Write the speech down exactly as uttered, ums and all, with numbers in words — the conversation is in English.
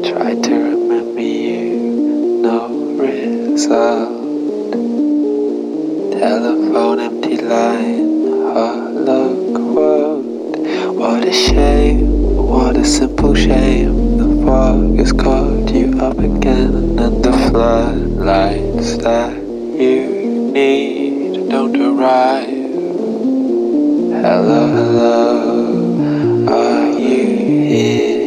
Try to remember you, no result. Telephone, empty line, hollow quote. What a shame, what a simple shame. The fog has caught you up again, and the floodlights that you need don't arrive. Hello, hello, are you here?